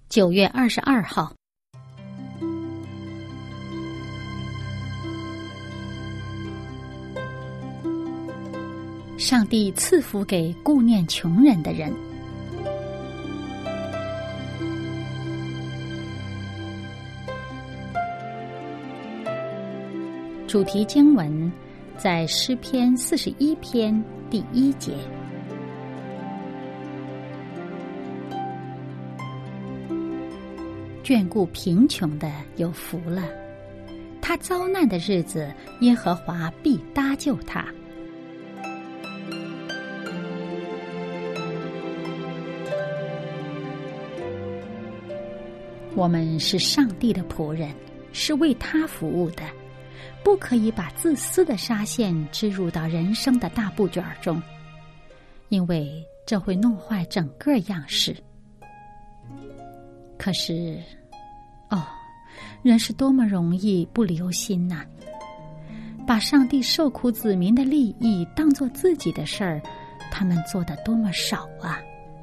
9月22号，上帝赐福给顾念穷人的人。主题经文在诗篇41篇第1节。眷顾贫穷的有福了，他遭难的日子，耶和华必搭救他。我们是上帝的仆人，是为他服务的，不可以把自私的纱线织入到人生的大布卷中，因为这会弄坏整个样式。可是人是多么容易不留心呐！把上帝受苦子民的利益当作自己的事儿，他们做得多么少啊！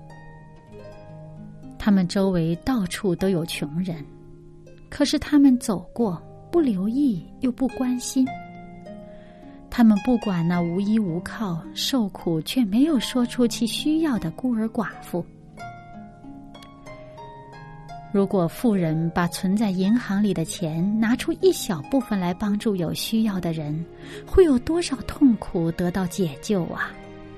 他们周围到处都有穷人，可是他们走过，不留意又不关心。他们不管那无依无靠、受苦却没有说出其需要的孤儿寡妇。如果富人把存在银行里的钱拿出一小部分来帮助有需要的人，会有多少痛苦得到解救啊！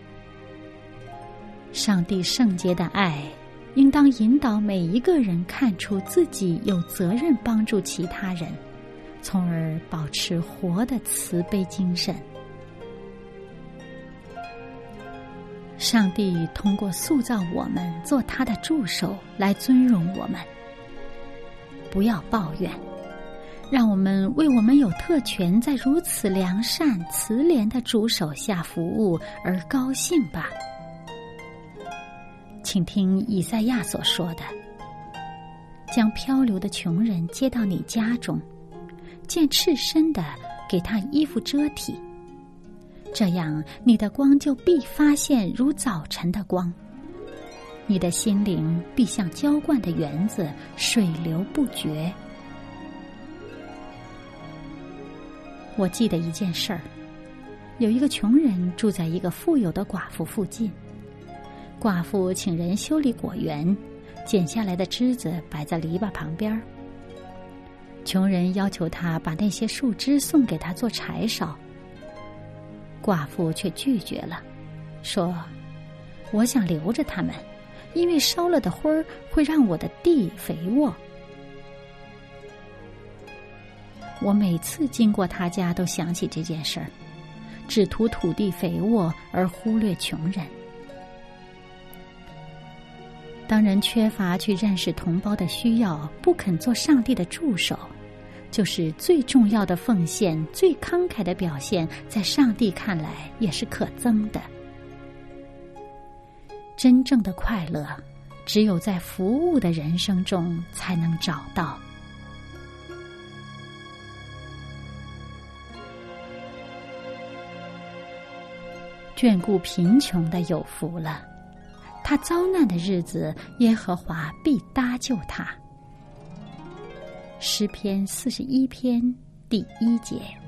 上帝圣洁的爱应当引导每一个人看出自己有责任帮助其他人，从而保持活的慈悲精神。上帝通过塑造我们做他的助手来尊荣我们。不要抱怨，让我们为我们有特权在如此良善慈怜的主手下服务而高兴吧。请听以赛亚所说的：将漂流的穷人接到你家中，见赤身的给他衣服遮体，这样你的光就必发现如早晨的光，你的心灵必像浇灌的园子，水流不绝。我记得一件事儿，有一个穷人住在一个富有的寡妇附近，寡妇请人修理果园，剪下来的枝子摆在篱笆旁边。穷人要求他把那些树枝送给他做柴烧，寡妇却拒绝了，说：我想留着它们，因为烧了的灰儿会让我的地肥沃。我每次经过他家都想起这件事儿，只图土地肥沃而忽略穷人。当人缺乏去认识同胞的需要，不肯做上帝的助手，就是最重要的奉献，最慷慨的表现，在上帝看来也是可憎的。真正的快乐，只有在服务的人生中才能找到。眷顾贫穷的有福了，他遭难的日子，耶和华必搭救他。诗篇41篇第1节。